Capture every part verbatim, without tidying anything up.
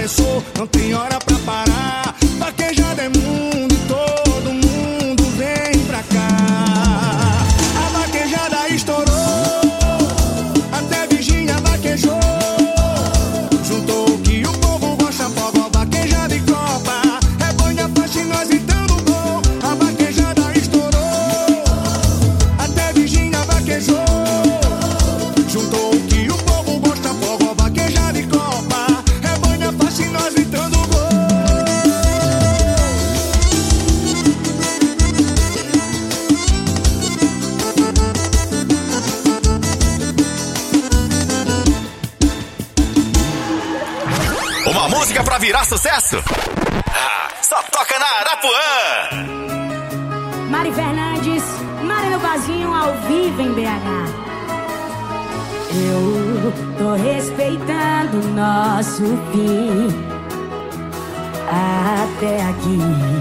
começou, não tem hora pra parar. Vaquejada é mundo e todo mundo vem pra cá. A vaquejada estourou, até Virgínia vaquejou. Juntou o que o povo gosta, forró, vaquejada e copa. É banha, faixa e nós gritando gol. A vaquejada estourou, até Virgínia vaquejou. Juntou o que o povo gosta, forró, vaquejada e copa. É banha, faixa e nós gritando gol. Uma música pra virar sucesso? Ah, só toca na Arapuã. Mari Fernandes, Mari no Barzinho, ao vivo em B H. Eu tô respeitando o nosso fim até aqui,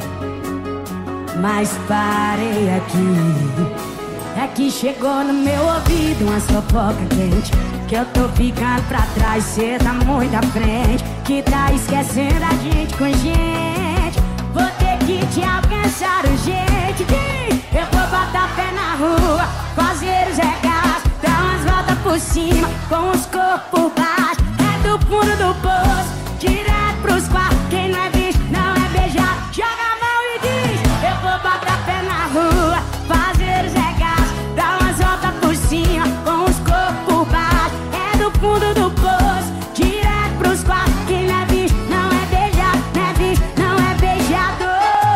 mas parei aqui. É que chegou no meu ouvido umas fofoca quente, que eu tô ficando pra trás, cê tá muito à frente, que tá esquecendo a gente com gente. Vou ter que te alcançar urgente. Eu vou botar pé na rua, fazer os regaços, dar umas voltas por cima, com os corpos baixos. É do fundo do poço, direto pros quartos. Quem não é visto, não é beijado. Joga a mão e diz: eu vou botar pé na rua, fazer os regaços, dar umas voltas por cima, com os corpos baixos. É do fundo do poço, direto pros quartos. Quem não é visto, não é beijado, não é visto, não é beijado.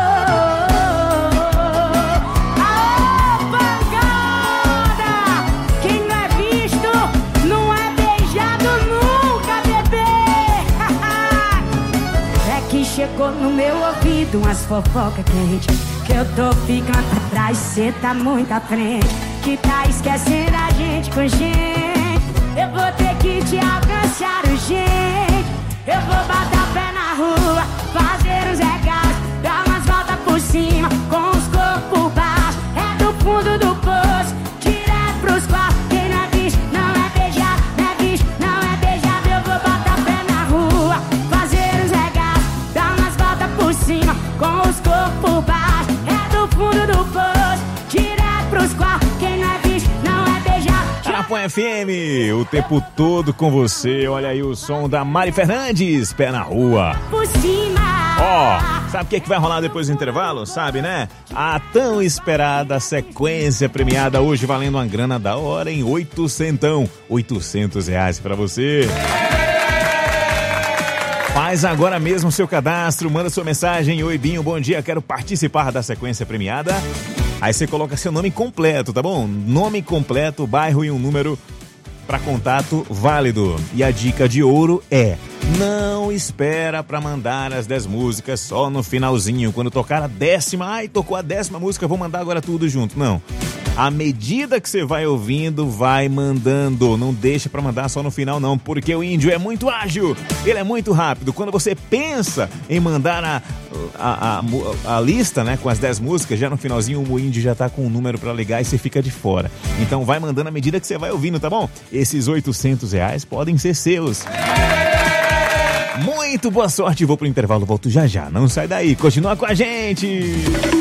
Aô, pancada! Quem não é visto, não é beijado nunca, bebê. É que chegou no meu ouvido umas fofoca quente, que eu tô ficando pra trás, cê tá muito à frente, que tá esquecendo a gente com gente. Eu vou ter que te alcançar urgente. Eu vou botar o pé na rua, fazer uns regaços, dar umas voltas por cima, com os corpos baixos. É do fundo do poço, direto pros quartos. Quem não é visto, não é beijado, não é visto, não é beijado. Eu vou botar o pé na rua, fazer uns regaços, dar umas voltas por cima, com os corpos baixos. É do fundo do poço, direto pros quartos. Quem não é visto, não é beijado. Arapuã F M, o tempo todo com você. Olha aí o som da Mari Fernandes, pé na rua. Por cima. Ó, oh, sabe o que, é que vai rolar depois do intervalo? Sabe, né? A tão esperada sequência premiada hoje valendo uma grana da hora em oitocentão. oitocentos reais pra você. Faz agora mesmo seu cadastro, manda sua mensagem. Oi, Binho, bom dia, quero participar da sequência premiada. Aí você coloca seu nome completo, tá bom? Nome completo, bairro e um número para contato válido. E a dica de ouro é: não espera para mandar as dez músicas só no finalzinho. Quando tocar a décima, ai, tocou a décima música, vou mandar agora tudo junto. Não. À medida que você vai ouvindo, vai mandando. Não deixa pra mandar só no final, não, porque o índio é muito ágil, ele é muito rápido. Quando você pensa em mandar a, a, a, a lista, né, com as dez músicas, já no finalzinho o índio já tá com um número pra ligar e você fica de fora. Então vai mandando à medida que você vai ouvindo, tá bom? Esses oitocentos reais podem ser seus. Muito boa sorte, vou pro intervalo, volto já já. Não sai daí, continua com a gente.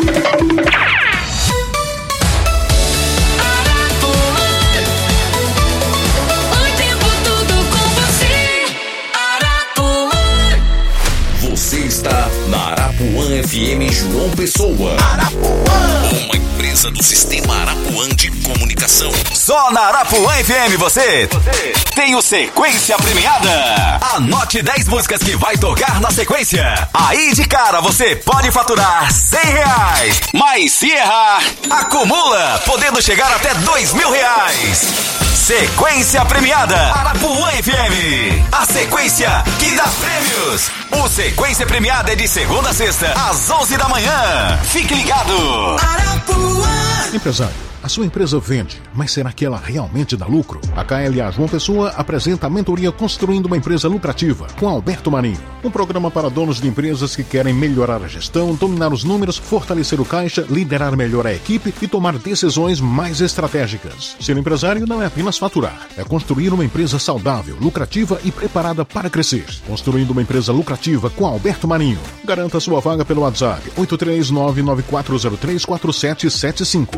Você está na Arapuã F M João Pessoa. Arapuã, uma empresa do Sistema Arapuã de Comunicação. Só na Arapuã F M você, você tem o Sequência Premiada. Anote dez músicas que vai tocar na sequência. Aí de cara você pode faturar cem reais. Mas se errar, acumula, podendo chegar até dois mil reais. Sequência Premiada Arapuã F M. A sequência que dá prêmios. O Sequência Premiada é de segunda a sexta, às onze da manhã. Fique ligado. Arapuã. Empresário, a A sua empresa vende, mas será que ela realmente dá lucro? A K L A João Pessoa apresenta a mentoria Construindo uma Empresa Lucrativa, com Alberto Marinho. Um programa para donos de empresas que querem melhorar a gestão, dominar os números, fortalecer o caixa, liderar melhor a equipe e tomar decisões mais estratégicas. Ser empresário não é apenas faturar, é construir uma empresa saudável, lucrativa e preparada para crescer. Construindo uma Empresa Lucrativa com Alberto Marinho. Garanta sua vaga pelo WhatsApp oito três nove nove quatro zero três quatro sete sete cinco.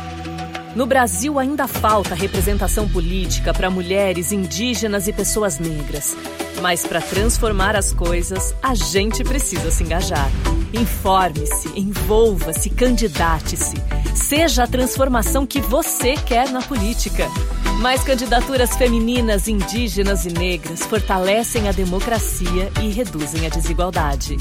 No Brasil ainda falta representação política para mulheres, indígenas e pessoas negras. Mas para transformar as coisas, a gente precisa se engajar. Informe-se, envolva-se, candidate-se. Seja a transformação que você quer na política. Mais candidaturas femininas, indígenas e negras fortalecem a democracia e reduzem a desigualdade.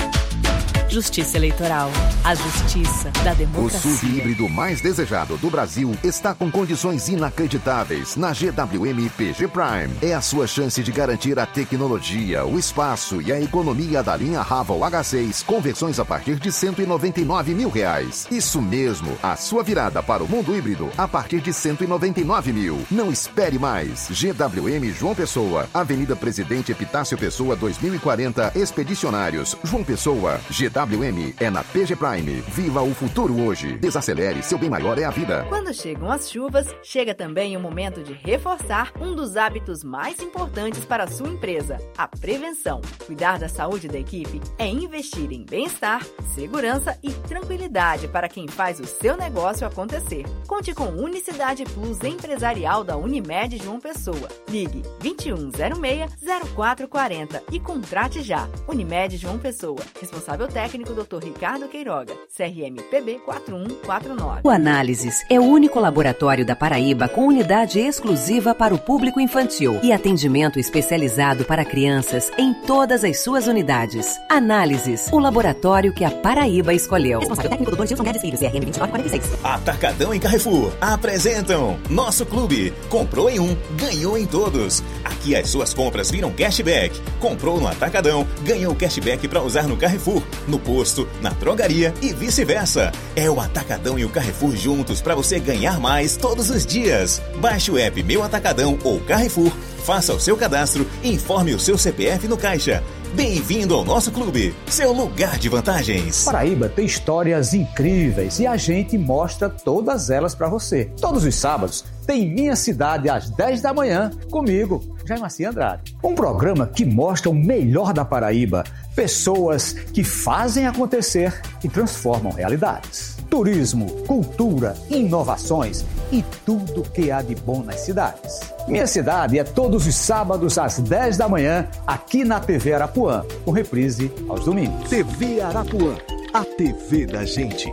Justiça Eleitoral. A justiça da democracia. O S U V híbrido mais desejado do Brasil está com condições inacreditáveis na G W M P G Prime. É a sua chance de garantir a tecnologia, o espaço e a economia da linha Raval H seis com versões a partir de cento e noventa e nove mil reais. Isso mesmo, a sua virada para o mundo híbrido a partir de cento e noventa e nove mil. Não espere mais. G W M João Pessoa, Avenida Presidente Epitácio Pessoa dois mil e quarenta, Expedicionários, João Pessoa. G W M é na P G Prime. Viva o futuro hoje. Desacelere, seu bem maior é a vida. Quando chegam as chuvas, chega também o momento de reforçar um dos hábitos mais importantes para a sua empresa, a prevenção. Cuidar da saúde da equipe é investir em bem-estar, segurança e tranquilidade para quem faz o seu negócio acontecer. Conte com Unicidade Plus Empresarial da Unimed João Pessoa. Ligue vinte e um zero seis, zero quatro quatro zero e contrate já. Unimed João Pessoa. Responsável técnico doutor Ricardo Queiroga. C R M P B quatro um quatro nove. O Análises é o único laboratório da Paraíba com unidade exclusiva para o público infantil e atendimento especializado para crianças em todas as suas unidades. Análises, o laboratório que a Paraíba escolheu. Responsável técnico doutor Gilson Guedes Filho, C R M vinte e nove quarenta e seis. Atacadão e Carrefour apresentam Nosso Clube. Comprou em um, ganhou em todos. Aqui as suas compras viram cashback. Comprou no Atacadão, ganhou cashback para usar no Carrefour, no posto, na drogaria e vice-versa. É o Atacadão e o Carrefour juntos para você ganhar mais todos os dias. Baixe o app Meu Atacadão ou Carrefour, faça o seu cadastro e informe o seu C P F no caixa. Bem-vindo ao nosso clube, seu lugar de vantagens. Paraíba tem histórias incríveis e a gente mostra todas elas para você. Todos os sábados tem Minha Cidade às dez da manhã, comigo, Jair Marcia Andrade. Um programa que mostra o melhor da Paraíba, pessoas que fazem acontecer e transformam realidades. Turismo, cultura, inovações e tudo que há de bom nas cidades. Minha Cidade é todos os sábados às dez da manhã, aqui na T V Arapuã, com reprise aos domingos. T V Arapuã, a T V da gente.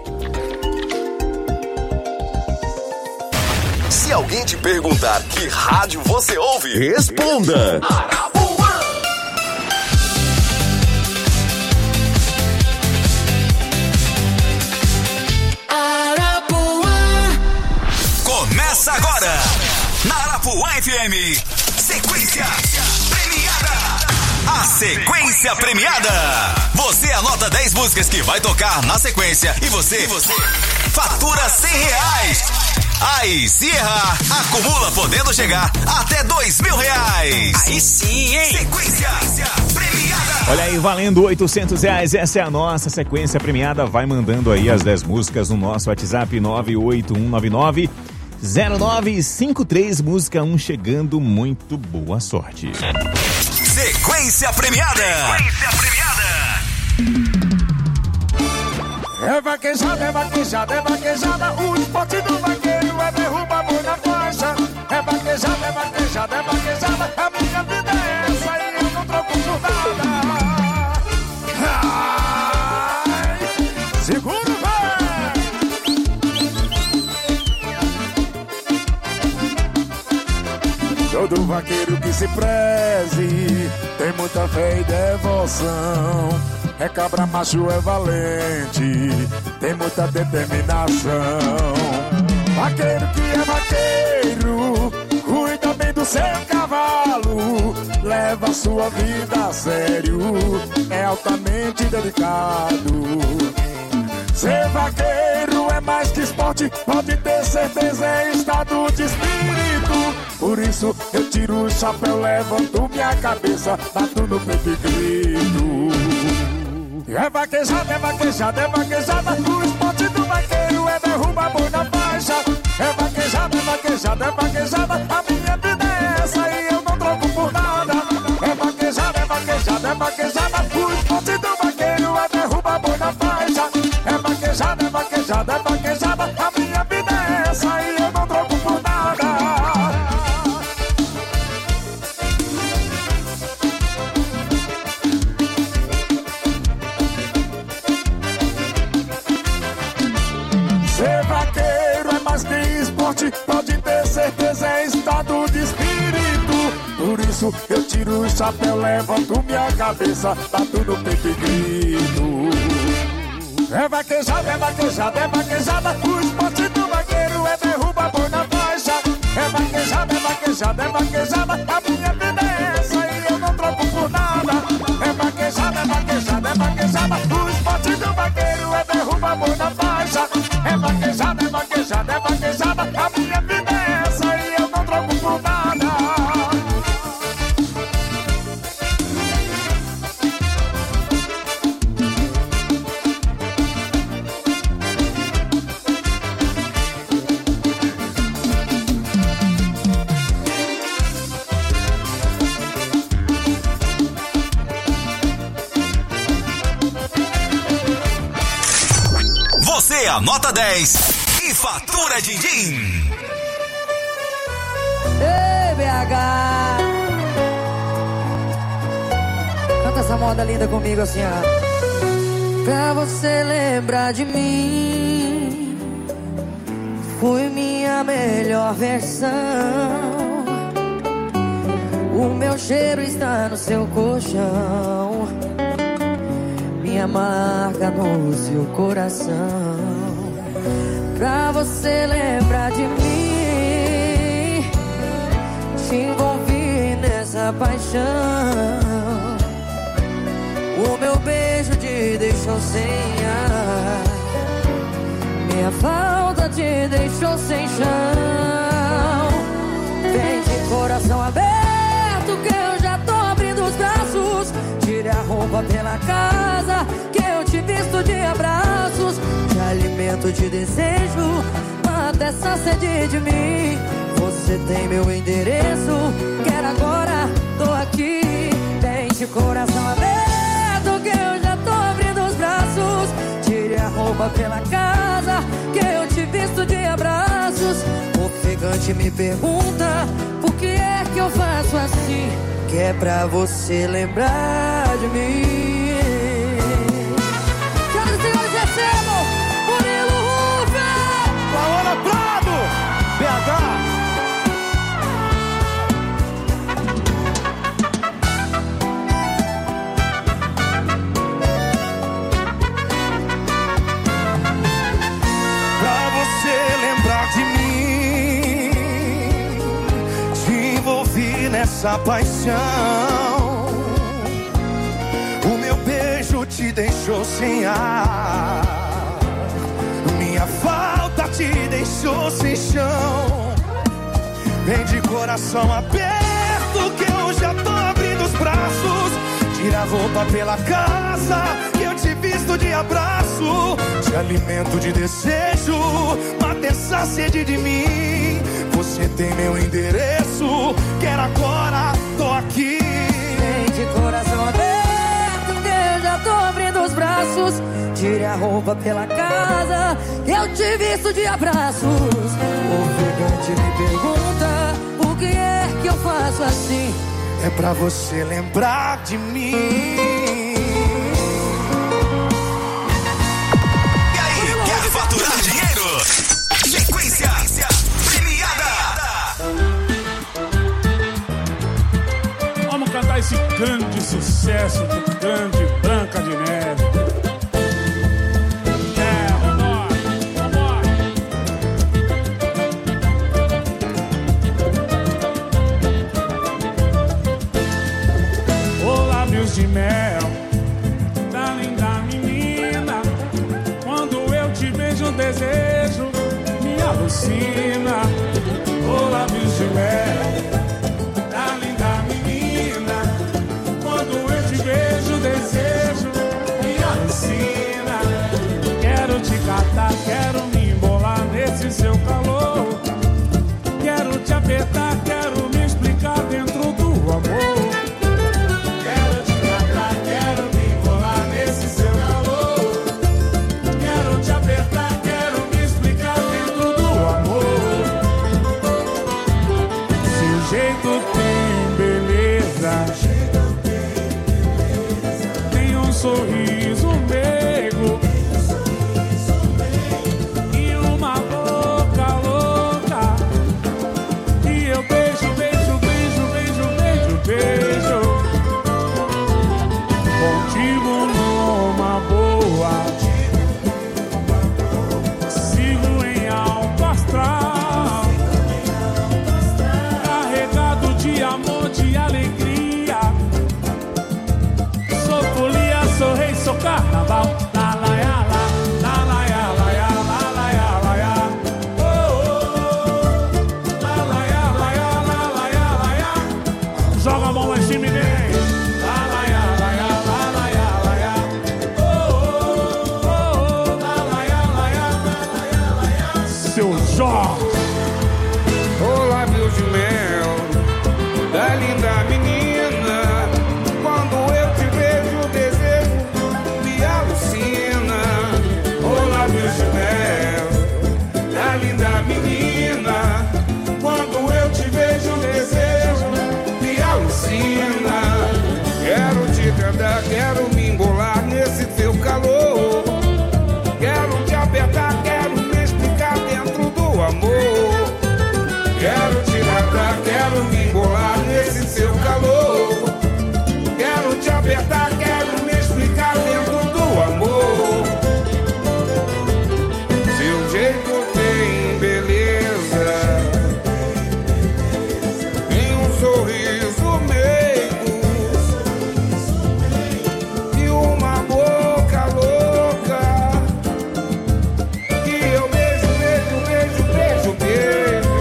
Se alguém te perguntar que rádio você ouve, responda! Arapuã! Começa agora, na Arapuã F M, sequência premiada. A sequência premiada. Você anota dez músicas que vai tocar na sequência e você, você fatura cem reais. Aí, se errar, acumula podendo chegar até dois mil reais. Aí sim, hein? Sequência premiada. Olha aí, valendo oitocentos reais. Essa é a nossa sequência premiada. Vai mandando aí as dez músicas no nosso WhatsApp nove oito um nove nove zero nove cinco três. Música um chegando. Muito boa sorte. Sequência premiada. Sequência premiada. É vaquejada, é vaquejada, é vaquejada. O esporte do vaqueiro é derrubar boi na faixa. É vaquejada, é vaquejada, é vaquejada. A minha vida é essa e eu não troco por nada. Ai, seguro, vai! Todo vaqueiro que se preze tem muita fé e devoção. É cabra macho, é valente, tem muita determinação. Vaqueiro que é vaqueiro, cuida bem do seu cavalo, leva a sua vida a sério, é altamente delicado. Ser vaqueiro é mais que esporte, pode ter certeza, é estado de espírito. Por isso eu tiro o chapéu, levanto minha cabeça, bato no peito e grito. É vaquejada, é vaquejada, é vaquejada, o esporte do vaqueiro é derruba boi na faixa. É vaquejada, é vaquejada, é vaquejada, a minha vida é essa e eu não troco por nada. É vaquejada, é vaquejada, é vaquejada, o esporte do vaqueiro é derruba boi na faixa. É vaquejada, é vaquejada, é vaquejada, a minha vida é essa e eu não troco por nada. Ser vaqueiro é mais que esporte, pode ter certeza, é estado de espírito. Por isso eu tiro o chapéu, levanto minha cabeça, bato no peito e grito. É vaquejada, é vaquejada, é vaquejada, o esporte do vaqueiro é derruba boi na faixa. É vaquejada, é vaquejada, é vaquejada, a minha vida é essa e eu não troco por nada. É vaquejada, é vaquejada, é vaquejada, o esporte do vaqueiro é derruba boi na faixa. É vaquejada, é vaquejada, é vaquejada, a minha vida é essa e eu não troco por nada. Você anota dez e fatura din-din. Ei, B H, canta essa moda linda comigo assim, ó. Pra você lembrar de mim, fui minha melhor versão. O meu cheiro está no seu colchão, minha marca no seu coração. Pra você lembrar de mim, te envolvi nessa paixão. O meu beijo te deixou sem ar, minha falta te deixou sem chão. Vem de coração aberto que eu já tô abrindo os braços. Tire a roupa pela casa que eu te visto de abraços. Te alimento de desejo, mata essa sede de mim. Você tem meu endereço, quero agora, tô aqui. Vem de coração aberto que eu já tô abrindo os braços. Tire a roupa pela casa que eu te visto de abraços. Ofegante me pergunta por que é que eu faço assim, que é pra você lembrar de mim. Senhoras e senhores, recebam Murilo Rufer, Paola Prado, B H. Pra você lembrar de mim, te envolvi nessa paixão. O meu beijo te deixou sem ar, minha falta te deixou sem chão. Vem de coração aberto que eu já tô abrindo os braços. Tira a roupa pela casa que eu te visto de abraço. Te alimento de desejo, mata essa sede de mim. Você tem meu endereço, quero agora, tô aqui. Vem de coração aberto que eu já tô abrindo os braços. Tire a roupa pela casa que eu te visto de abraços. O ofegante me pergunta por que é que eu faço assim, é pra você lembrar de mim. E aí, quer faturar dinheiro? Sequência premiada. Vamos cantar esse grande sucesso de Grande Branca de Neve. É, vambora, vambora. Ô lábios de mel da linda menina, quando eu te vejo desejo alucina. Oh, lábios de mel, da linda menina. Quando eu te vejo, desejo me alucina. Quero te catar, quero me embolar nesse seu calor. Quero te apertar, quero me explicar dentro do amor. Quero te catar, quero me embolar nesse seu calor. Quero te apertar, quero me explicar dentro do amor. Seu jeito tem beleza, tem um sorriso meigo e uma boca louca. E eu beijo, beijo, beijo, beijo, beijo, beijo. Contigo numa boa, sigo em alto astral, carregado de amor, de alegria. Sou folia, sou rei, sou carnaval. La la ya la, la la ya la ya, la la ya la ya. Oh, oh, la la ya la ya, la la ya la ya. Joga a mão lá em cima e vem. La la ya la ya, la la ya la ya. Oh, oh, oh, la la ya la ya, la la ya la ya. Seu Jorge. Oh, lábios de mel, da linda menina. Quando eu te vejo, o desejo me alucina. Oh, lábios de mel, da linda menina. Quando eu te vejo, o desejo me alucina. Quero te cantar, quero me embolar nesse teu calor. Quero te apertar, quero me explicar dentro do amor. Quero te matar, quero me embolar nesse seu calor. Quero te apertar, quero me explicar dentro do amor. Seu jeito tem beleza, tem um sorriso meigo e uma boca louca. Que eu beijo, beijo, beijo, beijo, beijo.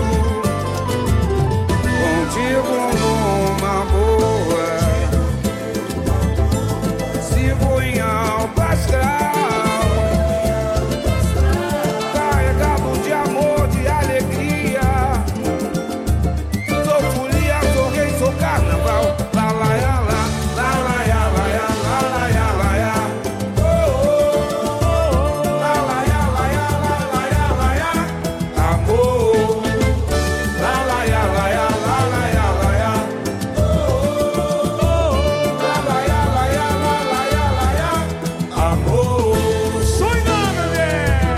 Contigo numa boa, sigo em alto astral, carregado de amor, de alegria. Sou folia, sou rei, sou carnaval. La la ya la, la la ya la ya, la la ya la ya. Oh, oh, oh, la la ya la ya, la la ya la ya. Amor. La la ya la ya, la la ya la ya. Oh, oh, oh, la la ya la ya, la la ya la ya. Amor. Sonha, bebê.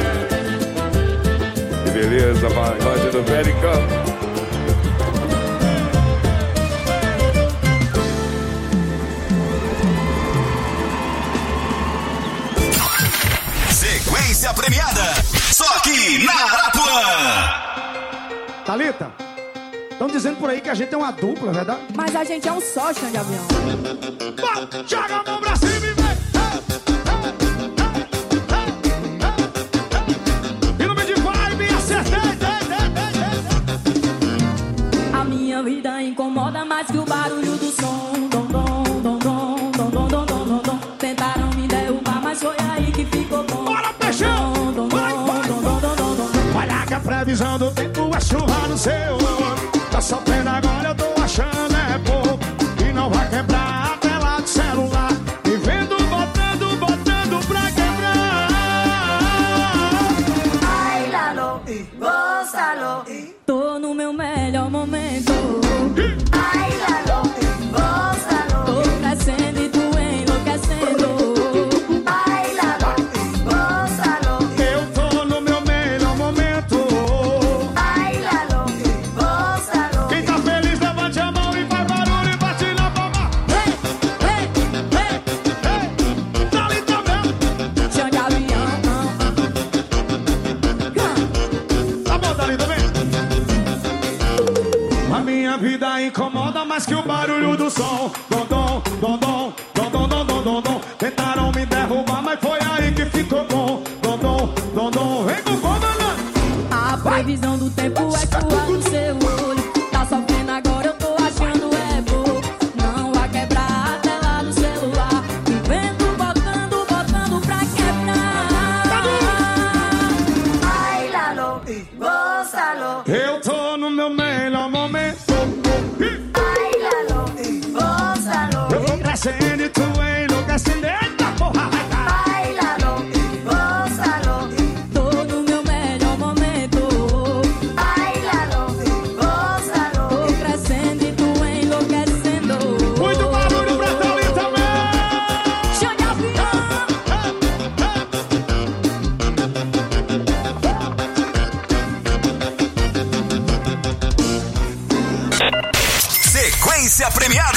Que beleza, vai, vai do América. Sequência premiada, só aqui na Arapuã. Thalita, estão dizendo por aí que a gente é uma dupla, é verdade? Mas a gente é um só, chão de avião. Bom, joga a mão pra cima e vem! E no meio de vibe, acertei! A minha vida incomoda mais que o barulho do som. Dom, dom, dom, dom, dom, dom, dom, dom, dom, dom. Tentaram me derrubar, mas foi aí que ficou bom. Bora, peixão! Dom, dom, Vai, dom, vai, dom, dom, dom, dom, dom. Olha que a previsão do tempo é chuva no seu. Tá sofrendo agora, eu tô achando é pouco. E não vai quebrar a tela do celular. Me vendo, botando, botando pra quebrar. Ai, lalo, gózalo. Tô no meu melhor momento. Ai, lalo, gózalo. Tô crescendo e tu enlouquecendo. Ai, lalo, gózalo. Eu tô no meu melhor momento. Ai, lalo, gózalo. Quem tá feliz, levante a mão e faz barulho e bate na palma. Hey, hey, hey, hey. Thalita mesmo. Chão de avião. Tá bom, Thalita, vem. A minha vida incomoda mais que o barulho do som. Dom, dom, dom, dom, dom, dom, dom, dom, dom, dom. Tentaram me derrubar, mas foi aí que ficou bom. Dom, dom, dom, dom, vem com o comandante. A previsão do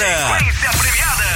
Sequência premiada.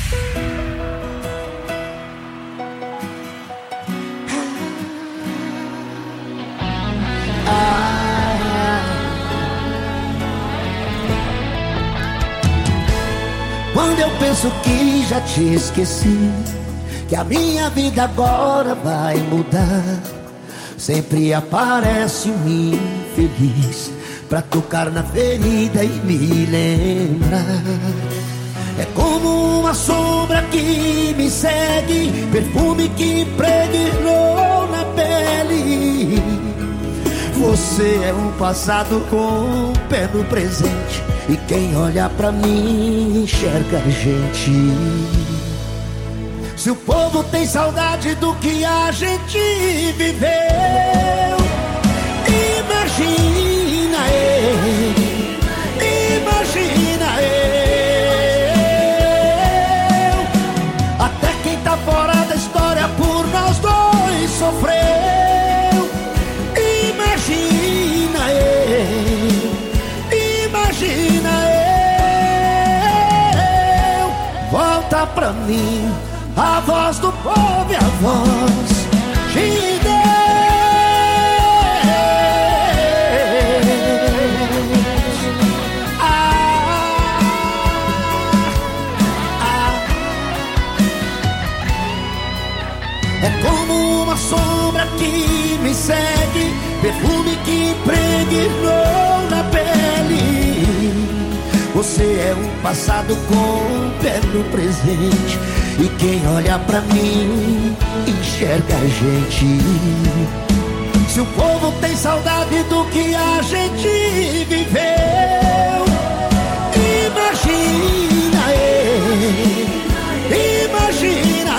Quando eu penso que já te esqueci, que a minha vida agora vai mudar, sempre aparece um infeliz pra tocar na ferida e me lembrar. É como uma sombra que me segue, perfume que impregnou na pele. Você é um passado com um pé no presente, e quem olha pra mim enxerga a gente. Se o povo tem saudade do que a gente viveu, imagina eu, imagina eu. Até quem tá fora da história por nós dois sofreu. Imagina eu, imagina eu. Volta pra mim a voz do povo e a voz de Deus. Ah, ah. É como uma sombra que me segue, perfume que impregnou na pele. Você é um passado com um pé no presente, e quem olha pra mim enxerga a gente. Se o povo tem saudade do que a gente viveu, imagina eu, imagina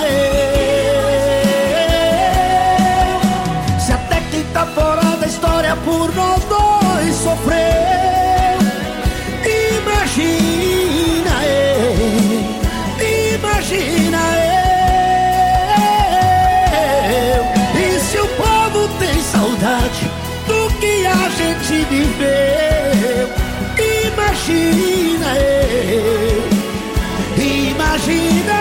eu. Se até quem tá fora da história por nós dois sofreu, imagina eu, imagina eu. E se o povo tem saudade do que a gente viveu, imagina eu, imagina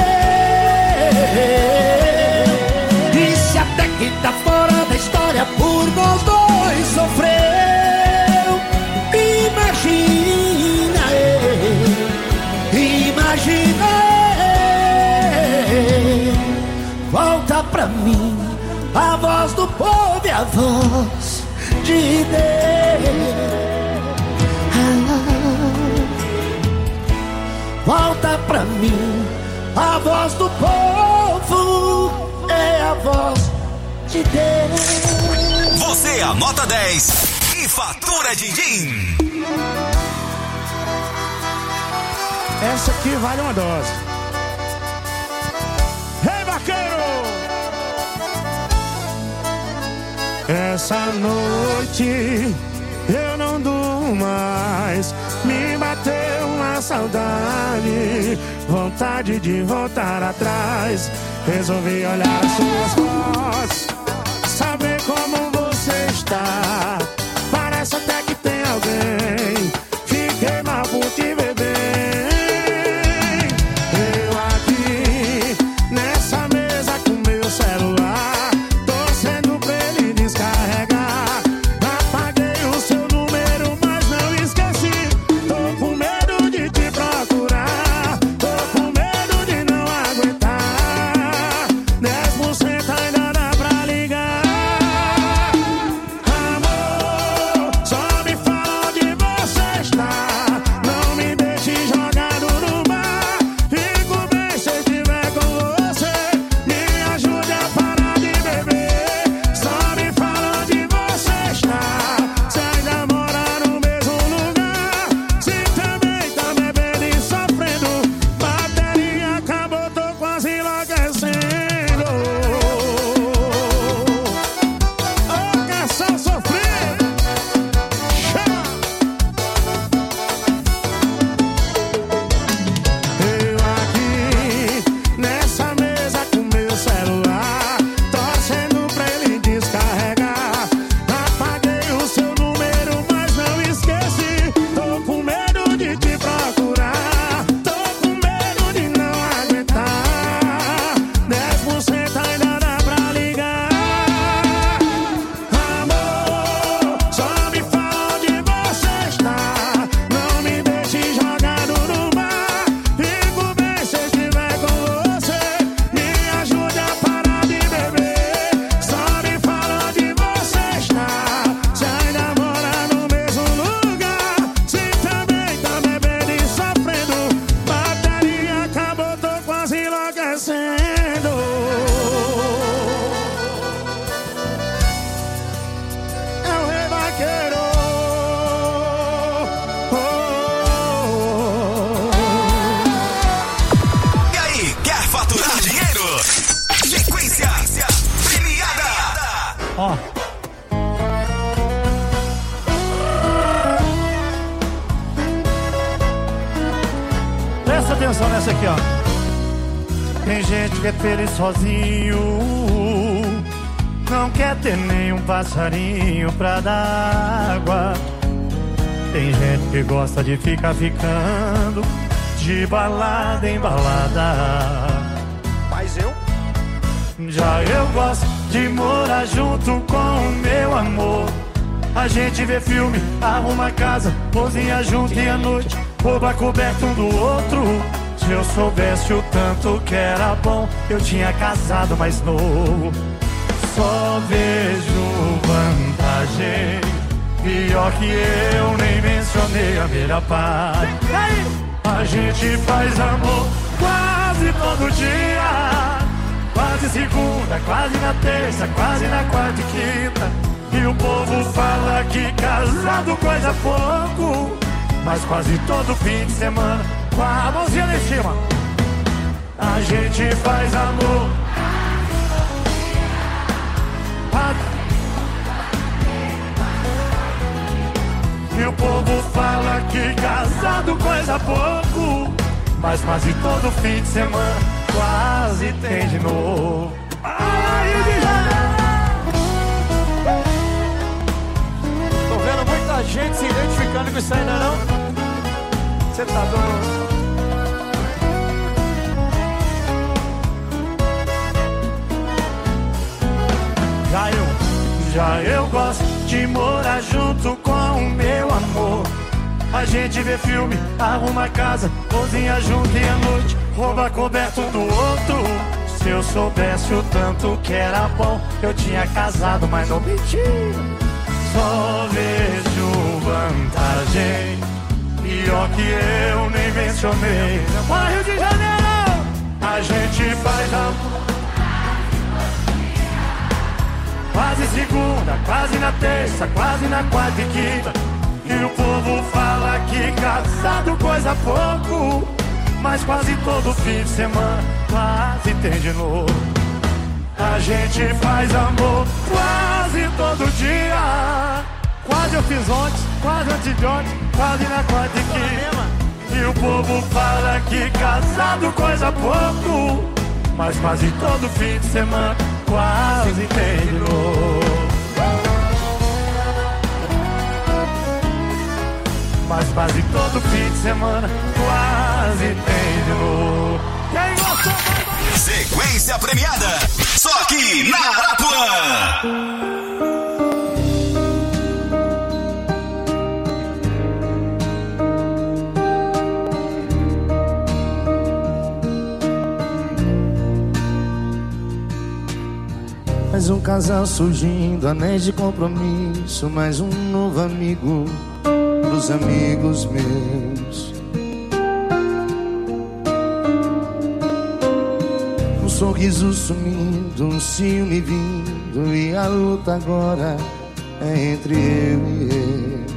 eu. E se até quem tá fora da história por nós dois sofreu, imagina eu, imagina eu. Volta pra mim a voz do povo e a voz de Deus. Volta pra mim a voz do povo, é a voz de Deus. Você anota dez e fatura din-din. Essa aqui vale uma dose. Ei, vaqueiro! Essa noite eu não durmo mais, me bateu uma saudade, vontade de voltar atrás. Resolvi olhar as suas fotos, saber como você está. Parece até que tem alguém, fiquei mal por te ver bem. Eu aqui nessa mesa com meu celular, torcendo pra ele descarregar. Apaguei o seu número, mas não esqueci. Tô com medo de te procurar, tô com medo de não aguentar. Dez por cento ainda dá pra ligar. aqui, ó. Tem gente que é feliz sozinho, não quer ter nenhum passarinho pra dar água. Tem gente que gosta de ficar ficando de balada em balada. Mas eu? Já eu gosto de morar junto com o meu amor. A gente vê filme, arruma casa, cozinha junto e à noite rouba coberto um do outro. Se eu soubesse o tanto que era bom, eu tinha casado mais novo. Só vejo vantagem, pior que eu nem mencionei a melhor parte. A gente faz amor quase todo dia, quase segunda, quase na terça, quase na quarta e quinta. E o povo fala que casado coisa pouco, mas quase todo fim de semana, com a mãozinha lá em cima, a gente faz amor. E o povo fala que casado coisa pouco, mas quase todo fim de semana quase tem de novo. Ai, tô vendo muita gente se identificando com isso aí, não é não? Você tá doido? Já eu, já eu gosto de morar junto com o meu amor. A gente vê filme, arruma casa, cozinha junto e à noite rouba coberto um do outro. Se eu soubesse o tanto que era bom, eu tinha casado, mas não menti. Só vejo vantagem, pior que eu nem mencionei. Para Rio de Janeiro, a gente faz amor quase segunda, quase na terça, quase na quarta e quinta. E o povo fala que casado coisa pouco, mas quase todo fim de semana quase tem de novo. A gente faz amor quase todo dia, quase eu fiz ontem, quase antes de ontem, quase na quarta e quinta. E o povo fala que casado coisa pouco, mas quase todo fim de semana quase tem de novo. Mas quase todo fim de semana quase tem de novo. Quem gostou? Sequência premiada, só aqui na Arapuã. Mais um casal surgindo, anéis de compromisso, mais um novo amigo pros amigos meus. Um sorriso sumindo, um ciúme vindo, e a luta agora é entre eu e ele.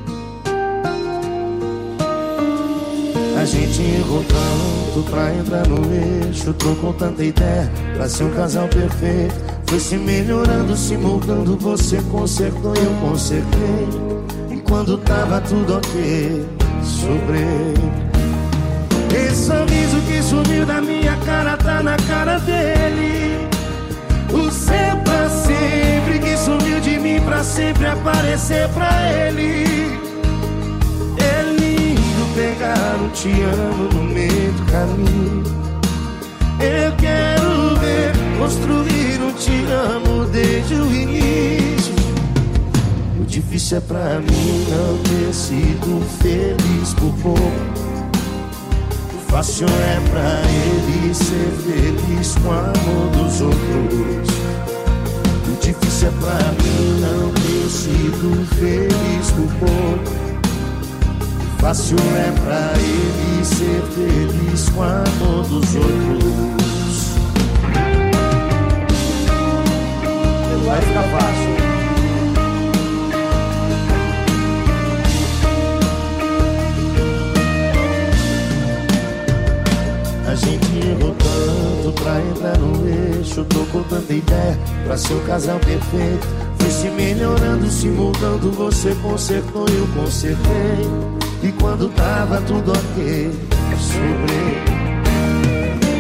A gente errou tanto pra entrar no eixo, trocou tanta ideia pra ser um casal perfeito. Foi se melhorando, se moldando, você consertou e eu consertei. E quando tava tudo ok, sobrei. Esse sorriso que sumiu da minha cara tá na cara dele. O seu pra sempre que sumiu de mim pra sempre aparecer pra ele. É lindo pegar um te amo no meio do caminho. Eu quero ver construir um te amo desde o início. O difícil é pra mim não ter sido feliz por pouco. O fácil é pra ele ser feliz com o amor dos outros. O difícil é pra mim não ter sido feliz por pouco. O fácil é pra ele ser feliz com o amor dos outros. Vai ficar fácil. A gente errou tanto pra entrar no eixo, tocou tanta ideia pra ser um casal perfeito. Foi se melhorando, se moldando, você consertou e eu consertei. E quando tava tudo ok, sobrei.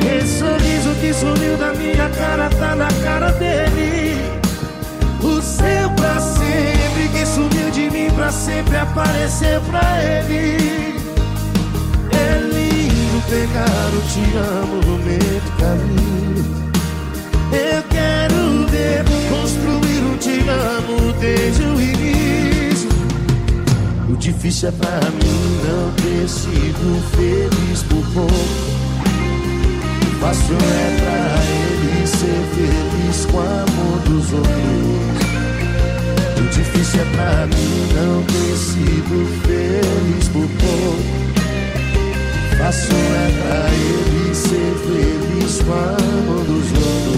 Esse sorriso que sumiu da minha cara tá na cara dele. O seu pra sempre que sumiu de mim pra sempre apareceu pra ele. É lindo pegar o te amo no meio do caminho. Eu quero ver construir um te amo desde o início. O difícil é pra mim não ter sido feliz por pouco. O fácil é pra ele ser feliz com o amor dos outros. O difícil é pra mim não ter sido feliz por pouco. O fácil é pra ele ser feliz com o amor dos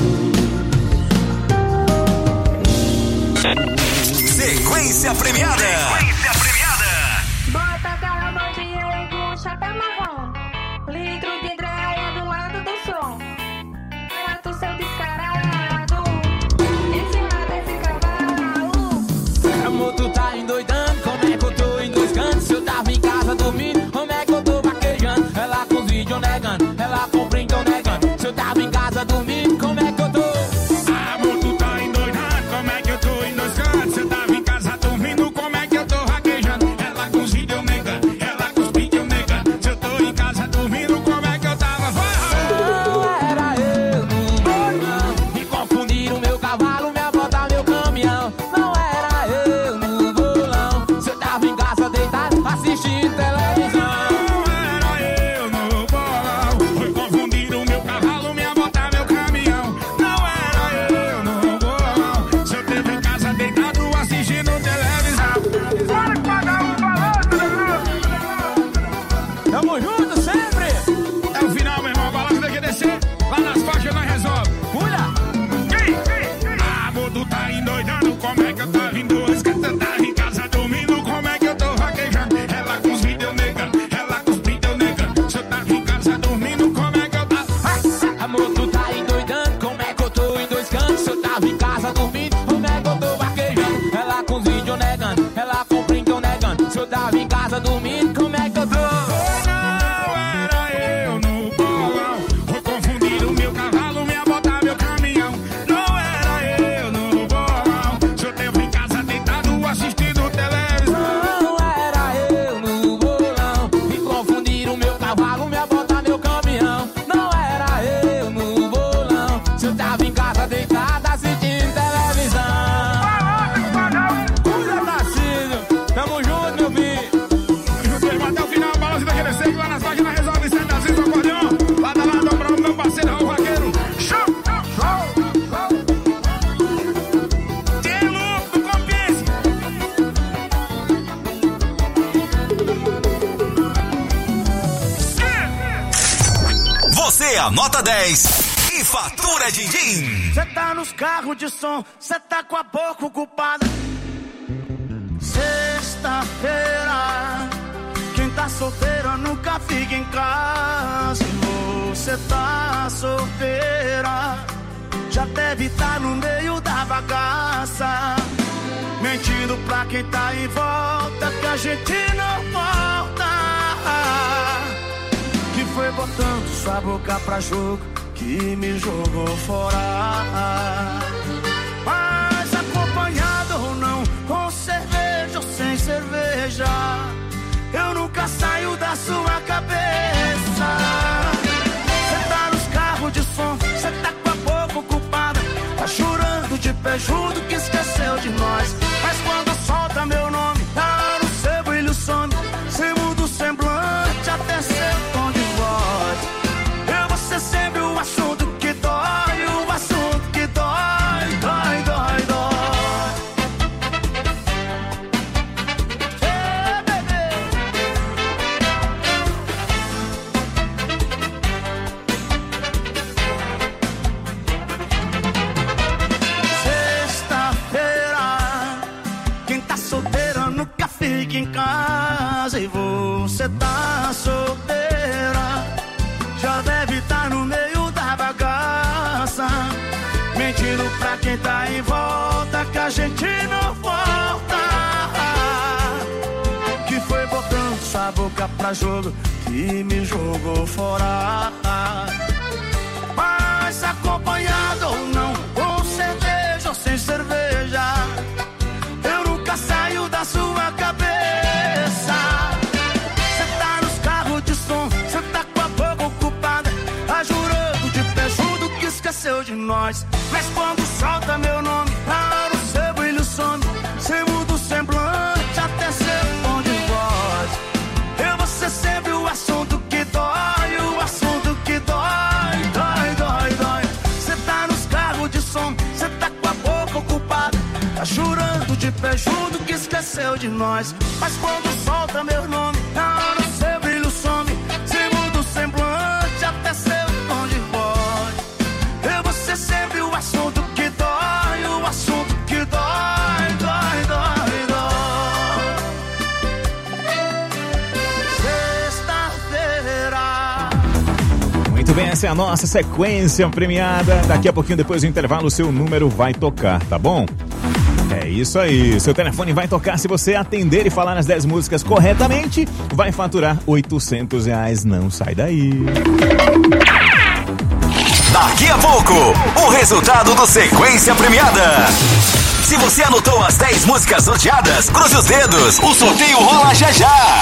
outros. Sequência premiada. Sequência premiada. Bota aquela bandinha e com chapéu marrom. Litro de dreia do lado do som. Mata o seu descarado em cima desse cavalo. Amor, tu tá endoidando. Como é que eu tô em dois cantos? Se eu tava em casa dormindo, como é que eu tô vaquejando? Ela com os vídeos negando, ela com o print negando. Se eu tava em casa dormindo, como é que eu tô? Amor, tu tá endoidando. Como é que eu tô em dois cantos? Se eu tava em casa dormindo, como é que eu tô vaquejando? Ela com os vídeos negando, ela com os vídeos negando. Se eu tô em casa dormindo, como é que eu tava? Não era eu no bolão. Me confundiram o meu cavalo, minha bota, meu caminhão. Não era eu no bolão. Se eu tava em casa deitado, assistindo televisão. Não era eu no bolão. Foi confundir o meu cavalo, minha bota, meu caminhão. Não era eu no bolão. Se eu tava em casa deitado, assistindo televisão. Bora que pagar um balanço, Tamo junto sempre. é o final, meu irmão. A balança tem que descer. Lá nas faixas nós resolve. Pula. Amor, tu tá endoidando. Como é que eu tava em duas cantos? Eu tava em casa dormindo. Como é que eu tô vaquejando? Ela com os vídeos negando, ela com os vídeos negando. Se eu tava em casa dormindo, como é que eu tava? Amor, tu tá endoidando. Como é que eu tô em dois cantos? Se eu tava em casa dormindo, como é que eu tô vaquejando? Ela com os vídeos negando, ela com o print negando. Se eu tava em casa dormindo, como é que eu tô? Não era eu no bolão. Vou confundir o meu cavalo, minha bota, meu caminhão. Não era eu no bolão. Se eu tava em casa deitado assistindo televisão. Não era eu no bolão. Me confundiram o meu cavalo, minha bota, meu caminhão. Não era eu no bolão. Se eu tava em casa deitado assistindo televisão. Cuida, Tarcísio. Tamo junto, meu filho. Juntos até o final, a balança vai crescer. Lá nas páginas resolve senta assim, seu acordeão. Lado a lado, pra o meu parceiro, o vaqueiro. Show, show, show. Que louco, compense. Você anota dez e fatura din-din. Cê tá nos carros de som, cê tá com a boca ocupada. Sexta-feira, quem tá solteiro nunca fica em casa. E você tá solteira, já deve estar no meio da bagaça. Mentindo pra quem tá em volta, que a gente não volta. Que foi botando sua boca pra jogo, que me jogou fora. Mas acompanhado ou não, com cerveja ou sem cerveja, eu nunca saio da sua cabeça. Cê tá nos carros de som, cê tá com a boca ocupada, tá chorando de pé junto que esqueceu de nós. Mas quando solta meu nome, tá no seu brilho some. Cê muda o semblante até seu tom de voz. Eu vou ser sempre o assunto que dói, o assunto que dói, dói, dói, dói. Ei, bebê. Sexta-feira, quem tá solteiro nunca fica em casa. E você tá solteira, já deve estar no meio da bagaça. Mentindo pra quem tá em volta, que a gente não volta. Que foi botando sua boca pra jogo, que me jogou fora. banhado ou não, com cerveja ou sem cerveja, eu nunca saio da sua cabeça. Cê tá nos carros de som, cê tá com a boca ocupada, tá jurando de pé junto que esqueceu de nós. Mas quando solta meu nome, a hora o seu brilho some, cê muda o semblante até seu tom de voz. Eu vou ser sempre o assunto que dói, o assunto que dói, dói, dói, dói. Cê tá nos carros de som, cê tá com a boca ocupada, tá jurando de pé junto que esqueceu de nós. Mas quando solta meu nome, a hora o seu brilho some, cê muda o semblante até seu tom de voz. Eu vou ser sempre o assunto que dói, o assunto que dói, dói, dói, dói. Sexta-feira. Muito bem, essa é a nossa sequência premiada. Daqui a pouquinho, depois do intervalo, o seu número vai tocar, tá bom? É isso aí, seu telefone vai tocar se você atender e falar as dez músicas corretamente, vai faturar oitocentos reais, não sai daí. Daqui a pouco, o resultado do Sequência Premiada. Se você anotou as dez músicas sorteadas, cruze os dedos, o sorteio rola já já.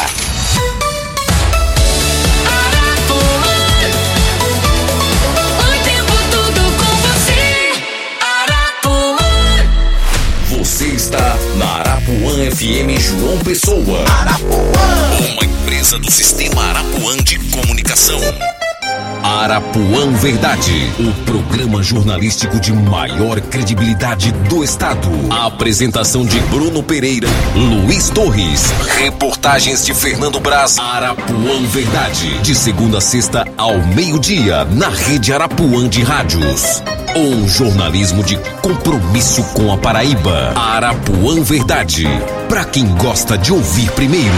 Você está na Arapuã F M João Pessoa. Arapuã, uma empresa do Sistema Arapuã de Comunicação. Arapuã Verdade, o programa jornalístico de maior credibilidade do estado. A apresentação de Bruno Pereira, Luiz Torres. Reportagens de Fernando Braz. Arapuã Verdade, de segunda a sexta ao meio-dia, na rede Arapuã de rádios. Um jornalismo de compromisso com a Paraíba. Arapuã Verdade, pra quem gosta de ouvir primeiro.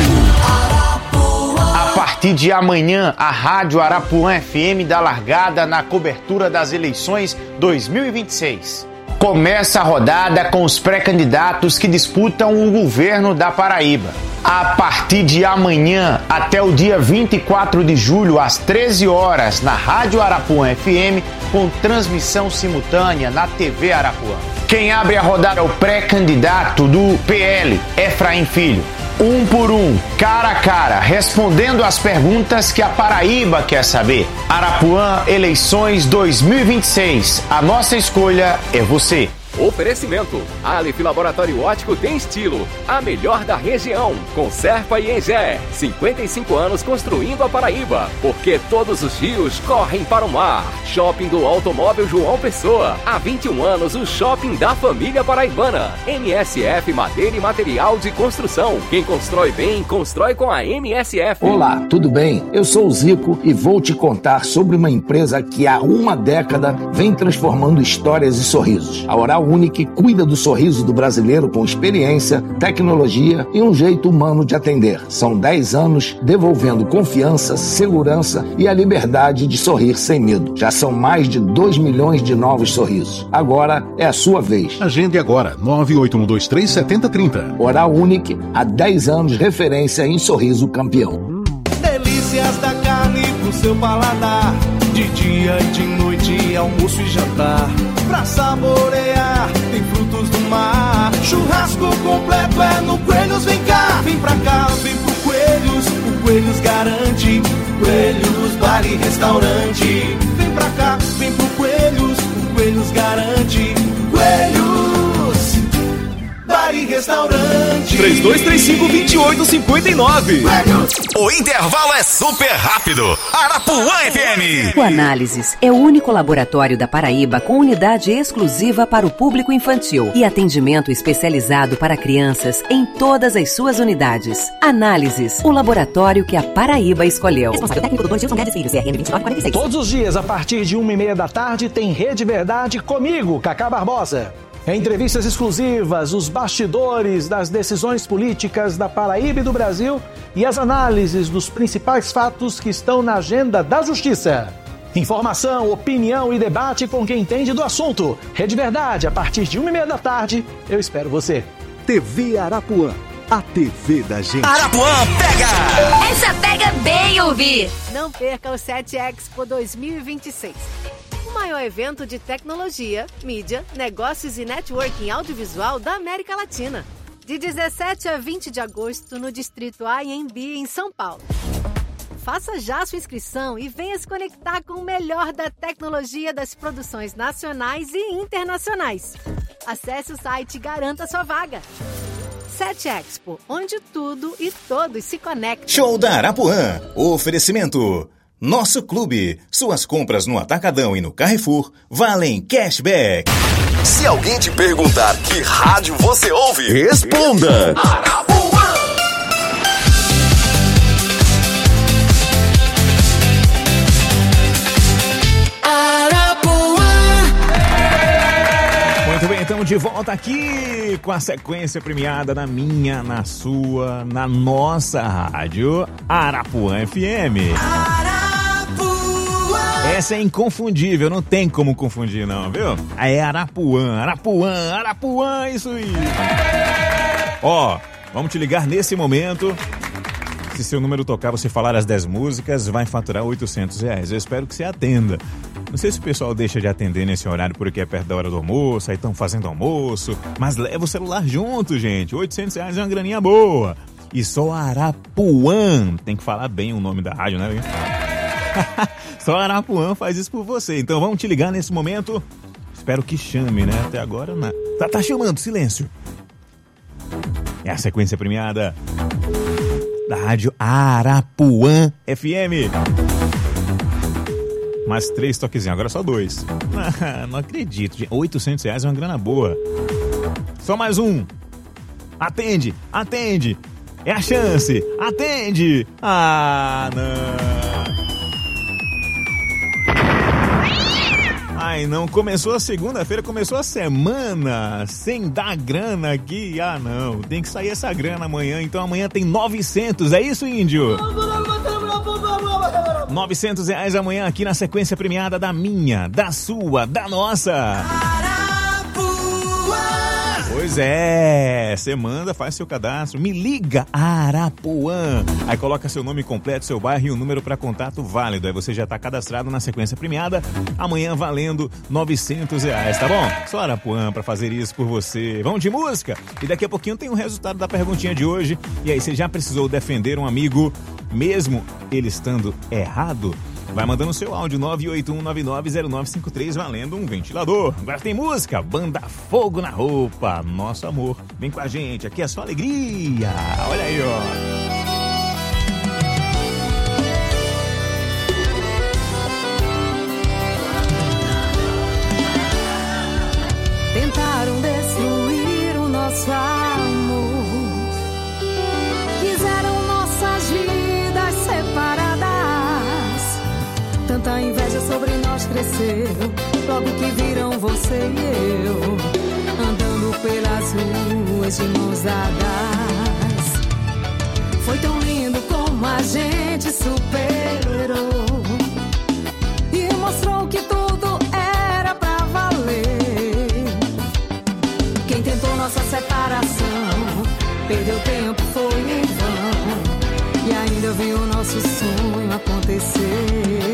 A partir de amanhã, a Rádio Arapuã F M dá largada na cobertura das eleições dois mil e vinte e seis. Começa a rodada com os pré-candidatos que disputam o governo da Paraíba. A partir de amanhã até o dia vinte e quatro de julho, às treze horas, na Rádio Arapuã F M, com transmissão simultânea na T V Arapuã. Quem abre a rodada é o pré-candidato do P L, Efraim Filho. Um por um, cara a cara, respondendo às perguntas que a Paraíba quer saber. Arapuã Eleições dois mil e vinte e seis. A nossa escolha é você. Oferecimento: Aleph Laboratório Óptico tem estilo, a melhor da região, com Serpa e Engé. cinquenta e cinco anos construindo a Paraíba, porque todos os rios correm para o mar. Shopping do Automóvel João Pessoa, há vinte e um anos o shopping da família paraibana. M S F Madeira e Material de Construção, quem constrói bem, constrói com a M S F. Olá, tudo bem? Eu sou o Zico e vou te contar sobre uma empresa que há uma década vem transformando histórias e sorrisos. A Oral Unique cuida do sorriso do brasileiro com experiência, tecnologia e um jeito humano de atender. São dez anos devolvendo confiança, segurança e a liberdade de sorrir sem medo. Já são mais de dois milhões de novos sorrisos. Agora é a sua vez. Agende agora, nove oito um dois três sete zero três zero. Oral Unique, há dez anos referência em sorriso campeão. Delícias da carne pro seu paladar, de dia e de noite, almoço e jantar. Pra saborear, tem frutos do mar. Churrasco completo é no Coelhos, vem cá. Vem pra cá, vem pro Coelhos, o Coelhos garante. Coelhos, bar e restaurante. Vem pra cá, vem pro Coelhos, o Coelhos garante. Coelhos, bar e restaurante. três dois três cinco, dois oito cinco nove. O intervalo é super rápido. Arapuã F M. O Análises é o único laboratório da Paraíba com unidade exclusiva para o público infantil e atendimento especializado para crianças em todas as suas unidades. Análises, o laboratório que a Paraíba escolheu. Responsável técnico doutor Gilson Guedes Filho, C R M vinte e nove quarenta e seis. Todos os dias, a partir de uma e meia da tarde, tem Rede Verdade comigo, Cacá Barbosa. Entrevistas exclusivas, os bastidores das decisões políticas da Paraíba e do Brasil e as análises dos principais fatos que estão na agenda da Justiça. Informação, opinião e debate com quem entende do assunto. Rede Verdade, a partir de uma e meia da tarde, eu espero você. T V Arapuã, a T V da gente. Arapuã pega! Essa pega bem ouvir! Não perca o sete Expo dois mil e vinte e seis. O maior evento de tecnologia, mídia, negócios e networking audiovisual da América Latina. De dezessete a vinte de agosto no Distrito A M B em São Paulo. Faça já sua inscrição e venha se conectar com o melhor da tecnologia das produções nacionais e internacionais. Acesse o site e garanta sua vaga. Set Expo, onde tudo e todos se conectam. Show da Arapuã. Oferecimento. Nosso clube. Suas compras no Atacadão e no Carrefour valem cashback. Se alguém te perguntar que rádio você ouve, responda. Arapuã. Muito bem, então de volta aqui com a sequência premiada na minha, na sua, na nossa rádio Arapuã F M. Arapuã! Essa é inconfundível, não tem como confundir não, viu? Aí é Arapuã, Arapuã, Arapuã, isso aí. Ó, vamos te ligar nesse momento. Se seu número tocar, você falar as dez músicas, vai faturar oitocentos reais. Eu espero que você atenda. Não sei se o pessoal deixa de atender nesse horário porque é perto da hora do almoço, aí estão fazendo almoço, mas leva o celular junto, gente. oitocentos reais é uma graninha boa. E só Arapuã, tem que falar bem o nome da rádio, né? Só Arapuã faz isso por você. Então vamos te ligar nesse momento. Espero que chame, né? Até agora não. Tá, tá chamando, silêncio. É a sequência premiada da rádio Arapuã F M. Mais três toquezinhos, agora só dois. Ah, não acredito, gente. oitocentos reais é uma grana boa. Só mais um. Atende, atende. É a chance. Atende. Ah, não. Ai, não. Começou a segunda-feira, começou a semana sem dar grana aqui. Ah, não. Tem que sair essa grana amanhã. Então amanhã tem novecentos. É isso, índio? novecentos reais amanhã aqui na sequência premiada da minha, da sua, da nossa. Arapuã. Pois é, você manda, faz seu cadastro, me liga, Arapuã. Aí coloca seu nome completo, seu bairro e o número para contato válido. Aí você já tá cadastrado na sequência premiada, amanhã valendo novecentos reais, tá bom? Só Arapuã para fazer isso por você. Vamos de música? E daqui a pouquinho tem o resultado da perguntinha de hoje. E aí, você já precisou defender um amigo mesmo ele estando errado? Vai mandando seu áudio nove oito um nove nove zero nove cinco três valendo um ventilador. Agora tem música, Banda Fogo na Roupa, Nosso Amor. Vem com a gente, aqui é só alegria. Olha aí, ó. Tentaram destruir o nosso amor, fizeram nossas vidas separadas. Tanta inveja sobre nós cresceu, logo que viram você e eu andando pelas ruas de mãos dadas. Foi tão lindo como a gente superou e mostrou que tudo era pra valer. Quem tentou nossa separação perdeu tempo, foi em vão, e ainda viu o nosso sonho acontecer.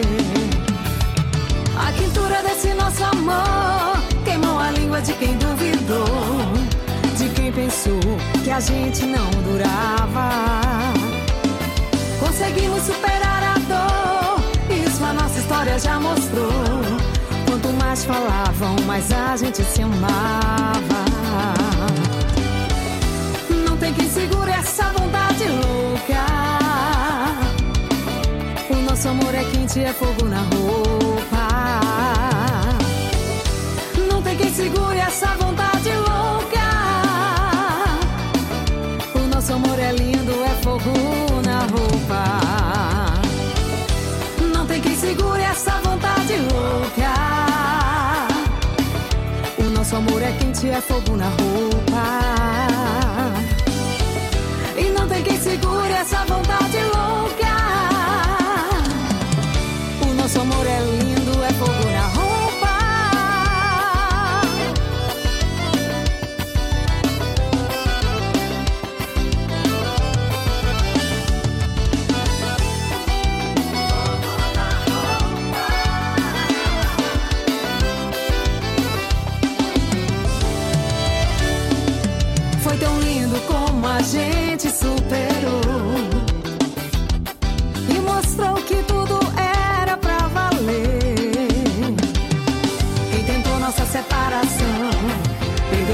A quintura desse nosso amor queimou a língua de quem duvidou, de quem pensou que a gente não durava. Conseguimos superar a dor, isso a nossa história já mostrou. Quanto mais falavam, mais a gente se amava. Não tem quem segure essa vontade louca. O nosso amor é quente, é fogo na roupa. Não tem quem segure essa vontade louca. O nosso amor é lindo, é fogo na roupa. Não tem quem segure essa vontade louca. O nosso amor é quente, é fogo na roupa. E não tem quem segure essa vontade louca. O nosso amor é lindo, é fogo na roupa.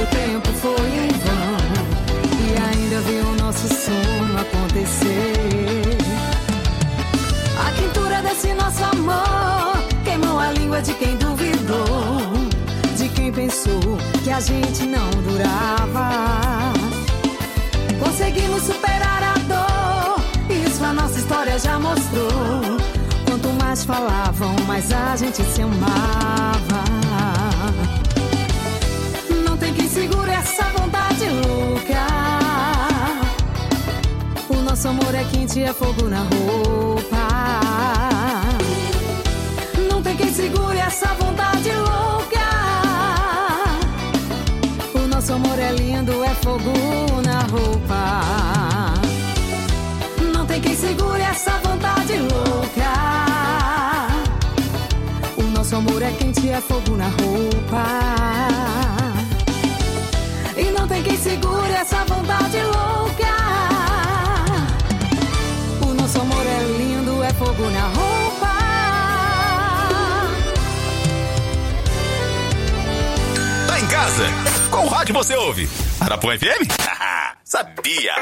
o tempo foi em vão e ainda viu o nosso sonho acontecer. A quentura desse nosso amor queimou a língua de quem duvidou, de quem pensou que a gente não durava. Conseguimos superar a dor, isso a nossa história já mostrou. Quanto mais falavam, mais a gente se amava. Não tem quem segure essa vontade louca. O nosso amor é quente, é fogo na roupa. Não tem quem segure essa vontade louca. O nosso amor é lindo, é fogo na roupa. Não tem quem segure essa vontade louca. O nosso amor é quente, é fogo na roupa. E não tem quem segure essa vontade louca. O nosso amor é lindo, é fogo na roupa. Tá em casa? Qual rádio você ouve? Arapuã F M? Sabia!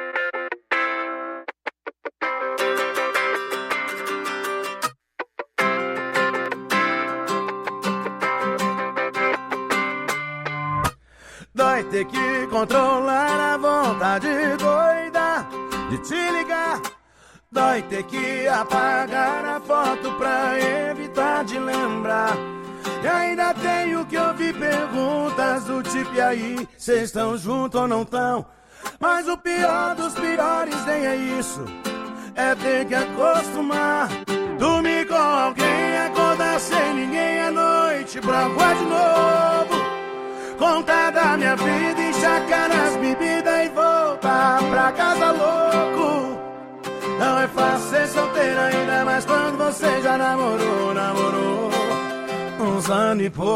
Dói ter que controlar a vontade doida de te ligar. Dói ter que apagar a foto pra evitar de lembrar. E ainda tenho que ouvir perguntas do tipo: e aí, cês estão juntos ou não tão? Mas o pior dos piores nem é isso, é ter que acostumar. Dormir com alguém, acordar sem ninguém à noite pra voar de novo. Contar da minha vida, enxacar nas bebidas e voltar pra casa louco. Não é fácil ser solteiro ainda, mas quando você já namorou, namorou uns anos e pouco,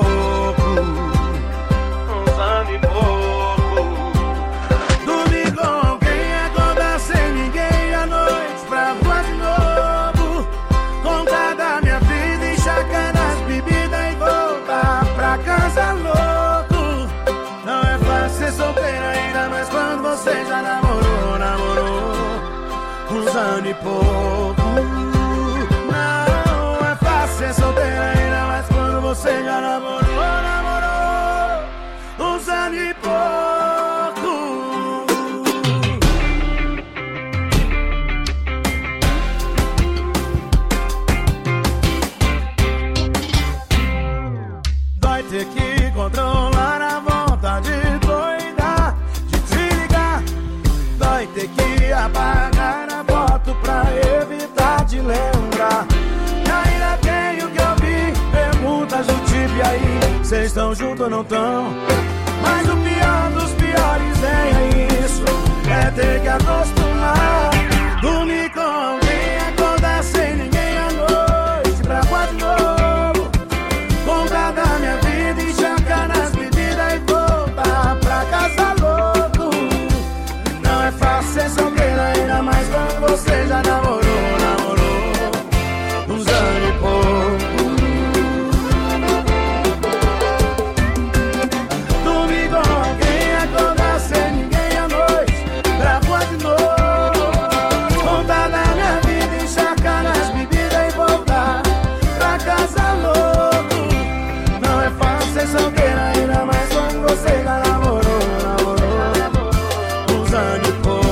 uns anos e pouco. Dormir com alguém, acordar sem ninguém à noite pra voar de novo. Contar da minha vida, enxacar nas bebidas e voltar pra casa louco. Não é fácil ser solteiro ainda, mas quando você já namorou, namorou uns anos e pouco. Não é fácil ser solteiro ainda, mas quando você já namorou, namorou uns anos e pouco. Vai ter que controlar a vontade doida de te ligar. Vai ter que apagar a foto pra evitar de lembrar. E ainda tenho que ouvir perguntas do tipo: e aí, cês estão juntos ou não tão? Mas o pior dos piores é isso, é ter que acostumar. Dormir com alguém, acordar sem ninguém à noite pra voar de novo. Contar da minha vida, enxacar nas bebidas e voltar pra casa louco. Não é fácil ser solteiro ainda, mas quando você já namorou, namorou uns anos e pouco. Dormir com alguém, acordar sem ninguém à noite pra voar de novo. Contar da minha vida, enxacar nas bebidas e voltar pra casa louco. Não é fácil ser solteiro ainda, mas quando você já namorou, namorou uns anos e pouco.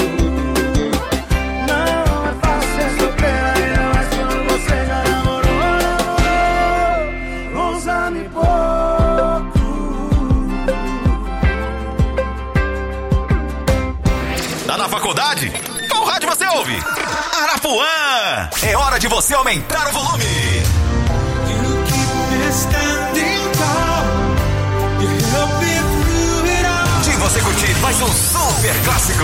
Não é fácil ser solteiro ainda, mas quando você já namorou, namorou uns anos e pouco. Tá na faculdade? Qual rádio você ouve? Arapuã! É hora de você aumentar o volume. De você curtir mais um super clássico.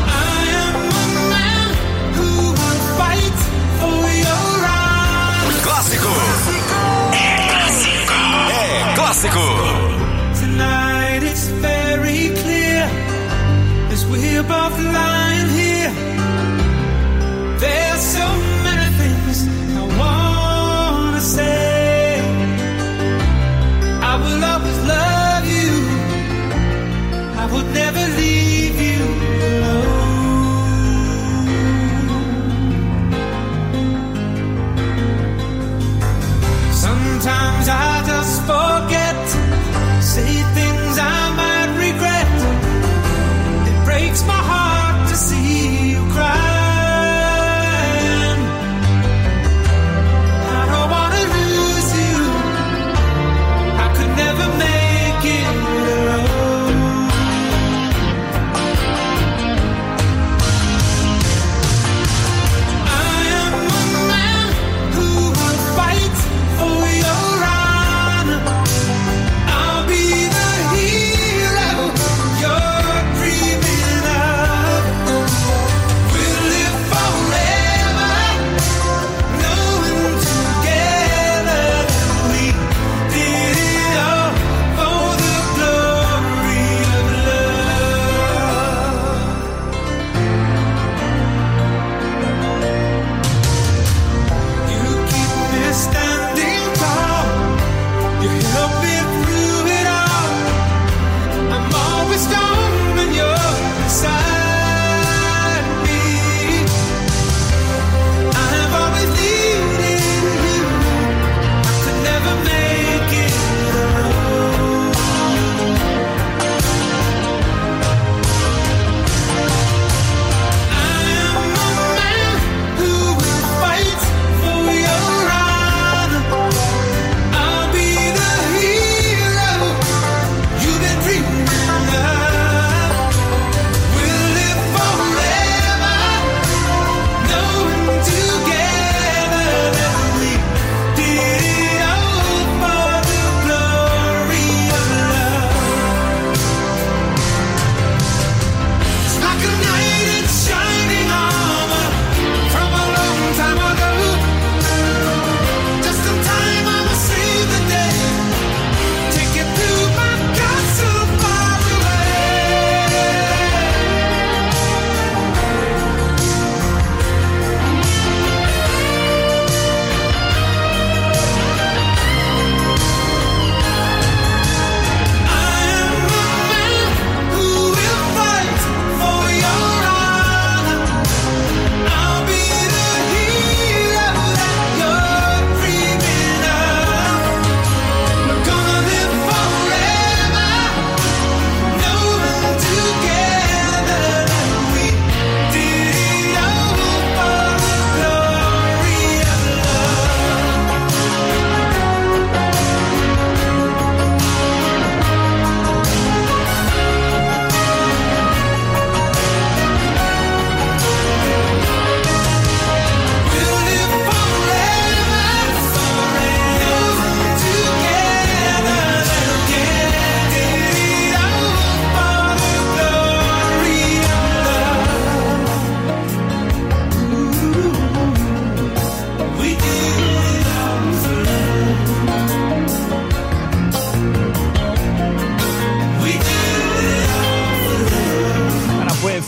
Clássico! É clássico! É clássico! Tonight it's very clear as we're both lying here. There's so many things I wanna say. I will always love you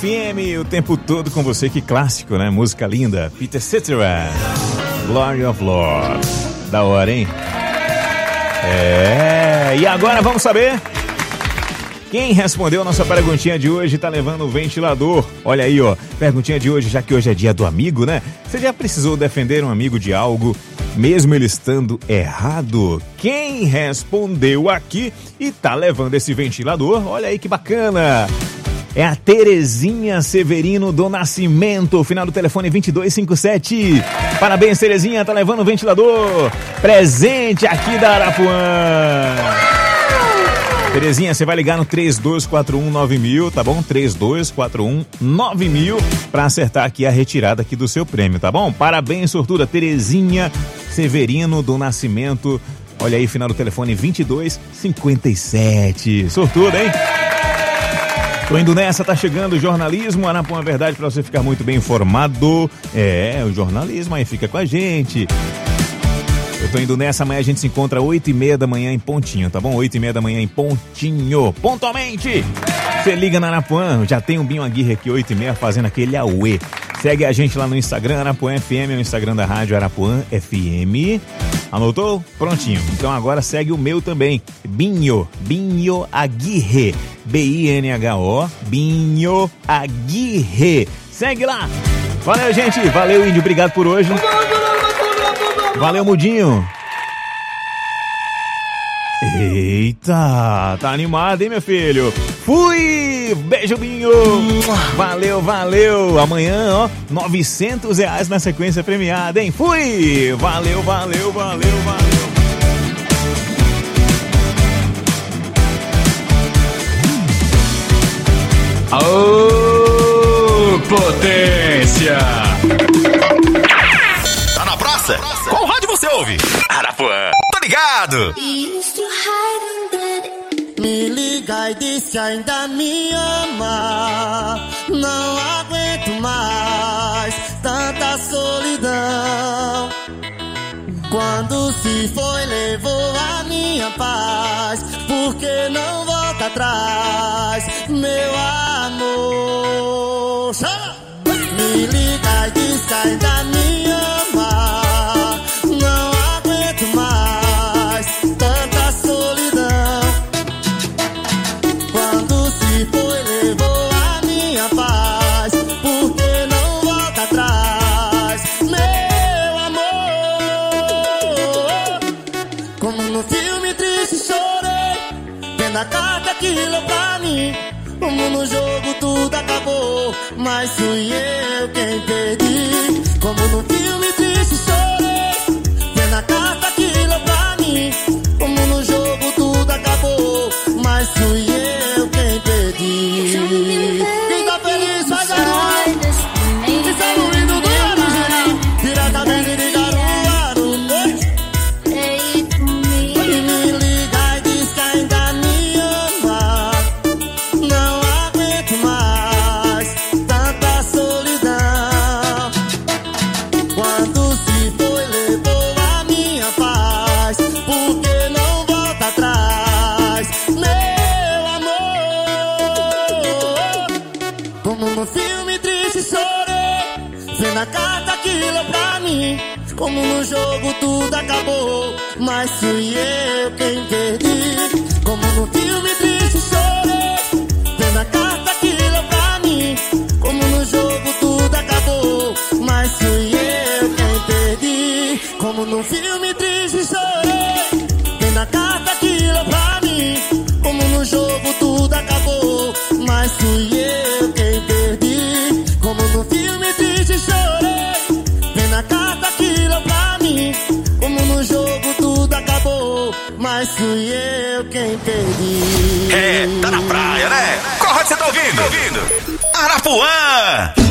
F M, o tempo todo com você, que clássico, né? Música linda, Peter Cetera, Glory of Lord. Da hora, hein? É, e agora vamos saber quem respondeu a nossa perguntinha de hoje tá levando o ventilador. Olha aí, ó, perguntinha de hoje, já que hoje é dia do amigo, né? Você já precisou defender um amigo de algo, mesmo ele estando errado? Quem respondeu aqui e tá levando esse ventilador? Olha aí que bacana! É a Terezinha Severino do Nascimento, final do telefone vinte e dois cinquenta e sete. Parabéns, Terezinha, tá levando o ventilador. Presente aqui da Arapuã. Terezinha, você vai ligar no três dois quatro um nove mil, tá bom? três dois quatro um nove mil pra acertar aqui a retirada aqui do seu prêmio, tá bom? Parabéns, sortuda Terezinha Severino do Nascimento. Olha aí, final do telefone vinte e dois cinquenta e sete. Sortuda, hein? Tô indo nessa, tá chegando o jornalismo, Arapuã Verdade, pra você ficar muito bem informado. É, o jornalismo, aí fica com a gente. Eu tô indo nessa, amanhã a gente se encontra oito e meia da manhã em pontinho, tá bom? oito e meia da manhã em pontinho, pontualmente! Você liga na Arapuã, já tem um Binho Aguirre aqui, oito e meia, fazendo aquele auê. Segue a gente lá no Instagram, Arapuã F M, é o Instagram da rádio Arapuã F M. Anotou? Prontinho. Então agora segue o meu também, Binho, Binho Aguirre, B I N H O, Binho Aguirre. Segue lá. Valeu, gente. Valeu, Índio. Obrigado por hoje. Valeu, Mudinho. Eita, tá animado, hein, meu filho? Fui! Beijo, Binho! Valeu, valeu! Amanhã, ó, novecentos reais na sequência premiada, hein? Fui! Valeu, valeu, valeu, valeu! Aô, potência! Tá na praça? Qual rádio você ouve? Arapuã. Tô ligado! Me liga e diz que ainda me ama. Não aguento mais tanta solidão. Quando se foi, levou a minha paz. Por que não volta atrás, meu amor? Chama! Me liga e diz que ainda me ama. Não aguento mais tanta solidão. Quando se foi, levou a minha paz. Por que não volta atrás, meu amor? Como no filme triste chorei, vendo a carta que leu pra mim. Como no jogo tudo acabou, mas fui eu quem perdi. Como no filme triste chorei, vendo a carta que leu pra mim. Como no jogo tudo acabou, mas fui eu quem perdi. Quem tá feliz faz a luz. Isso é o hino do Guarani, diretamente de Caruaru. E me liga e diz que ainda me ama. Não aguento mais tanta solidão. Quando se foi, levou a minha paz. Por que não volta atrás, meu amor? Como no filme triste chorei, vendo a carta que leu pra mim. Como no jogo tudo acabou, mas fui eu quem perdi. Como no filme triste chorei, vendo a carta que leu pra mim. Como no jogo tudo acabou, mas fui eu quem perdi. Como no filme triste chorei, vendo a carta que leu pra mim. Como no jogo tudo acabou, mas fui eu quem perdi. Como no filme triste chorei, vendo a carta que leu pra mim. Como no jogo tudo acabou, mas fui eu quem perdi. É, tá na praia, né? Qual rádio você tá ouvindo? Arapuã!